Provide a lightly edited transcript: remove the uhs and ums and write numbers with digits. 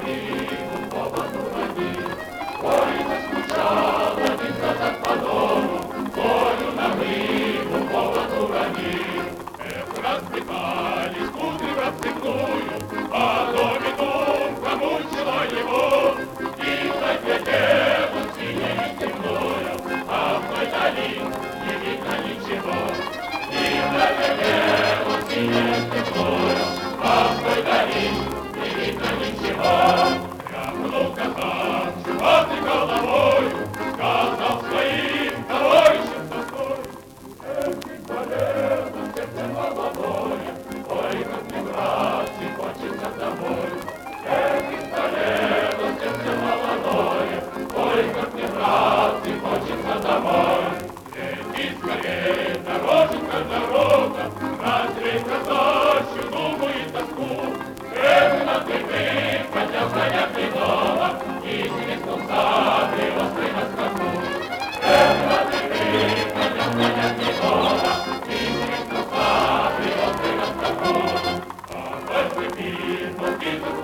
загинув поводу рані. Ой, заскучала він сказать по дому, волю на гриву поводу рані. Разбегались путы в расцепную, а доме думка мучила его. И заглядел он синей темною, а в той дали не видно ничего. И заглядел он синей темною, а в той дали не видно ничего. Тряхнул казак чуватый головою, сказал своим товарищам с тоской: «Этим полезным сердцем молодое, ой, как мне, братцы, хочется домой». Этим полезным сердцем молодое, ой, как мне, братцы, хочется домой. Лети скорей, дороженька, дорога, развей казачью думу и тоску. Эх, ты хотел занятый дома и свистнул саблей острый на скаку. Эх, ты хотел занятый дома и свистнул саблей острый на скаку. А по цепи,